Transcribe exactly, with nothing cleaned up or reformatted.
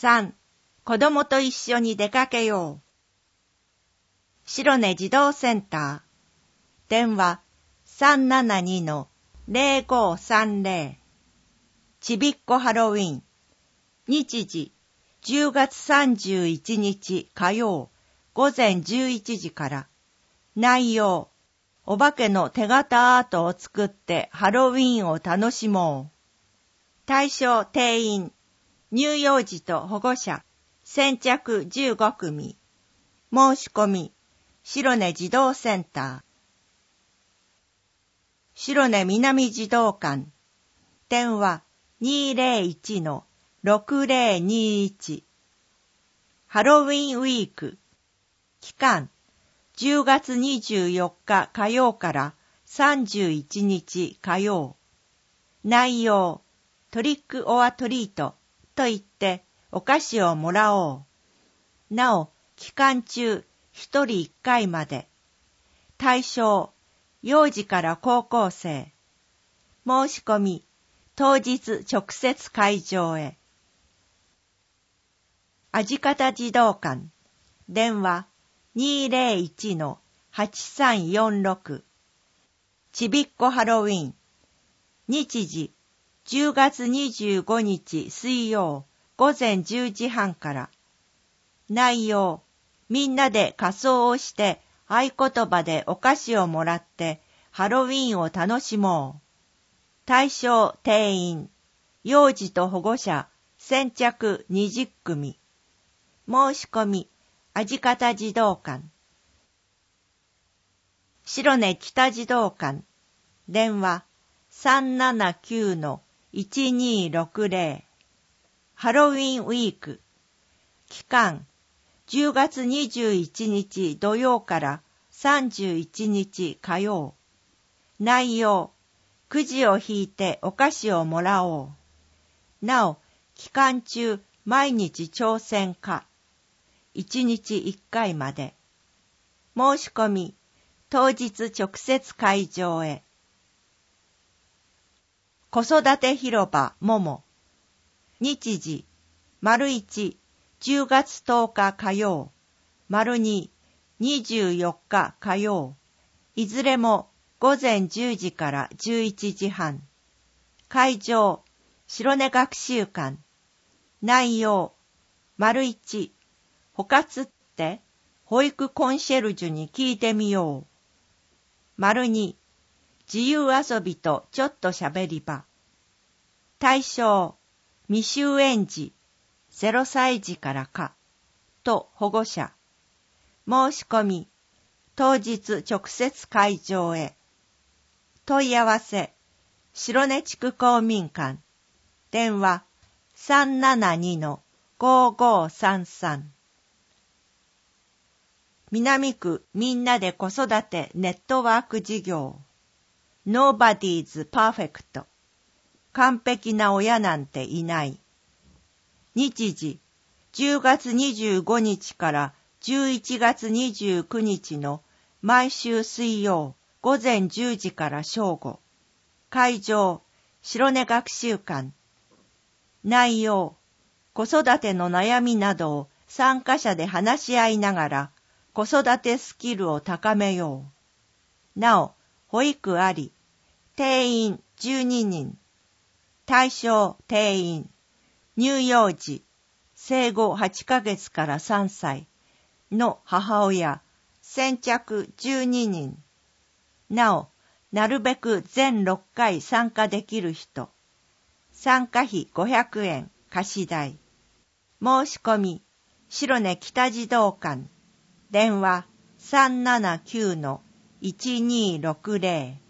さん、子供と一緒に出かけよう。白根児童センター。電話 さんななにのゼロごさんゼロ。ちびっこハロウィン。日時じゅうがつさんじゅういちにち火曜午前じゅういちじから。内容、お化けの手形アートを作ってハロウィンを楽しもう。対象定員、乳幼児と保護者、先着じゅうごくみ。申し込み、白根児童センター。白根南児童館。電話 にーぜろいちのろくぜろにいち。ハロウィンウィーク。期間、じゅうがつにじゅうよっか火曜からさんじゅういちにち火曜。内容、トリックオアトリートと言ってお菓子をもらおう。なお、期間中ひとりいっかいまで。対象、幼児から高校生。申し込み、当日直接会場へ。あじかた児童館。電話 にーぜろいちのはちさんよんろく。ちびっこハロウィン。日時じゅうがつにじゅうごにち水曜午前じゅうじはんから。内容、みんなで仮装をして合言葉でお菓子をもらってハロウィンを楽しもう。対象定員、幼児と保護者、先着にじゅっくみ。申し込み、あじかた児童館。白根北児童館。電話 さんななきゅうのいちにーろくぜろ。ハロウィンウィーク。期間、じゅうがつにじゅういちにち土曜からさんじゅういちにち火曜。内容、くじを引いてお菓子をもらおう。なお、期間中毎日挑戦可。いちにちいっかいまで。申し込み、当日直接会場へ。子育て広場もも。日時、丸一、じゅうがつとおか火曜、丸二、にじゅうよっか火曜。いずれも午前じゅうじからじゅういちじはん。会場、白根学習館。内容、丸一、補活って保育コンシェルジュに聞いてみよう。丸二、自由遊びとちょっとしゃべり場。対象、未就園児、ゼロさいじからか、と保護者。申し込み、当日直接会場へ。問い合わせ、白根地区公民館。電話 さんななにのごーごーさんさん。南区みんなで子育てネットワーク事業。Nobody's Perfect。完璧な親なんていない。日時、じゅうがつにじゅうごにちからじゅういちがつにじゅうくにちの毎週水曜午前じゅうじから正午。会場、白根学習館。内容、子育ての悩みなどを参加者で話し合いながら子育てスキルを高めよう。なお、保育あり。定員じゅうににん。対象定員。乳幼児、生後はちかげつからさんさいの母親、先着じゅうににん。なお、なるべく全ろっかい参加できる人。参加費ごひゃくえん貸し代。申し込み、白根北児童館。電話 さんななきゅうのいちにーろくぜろ。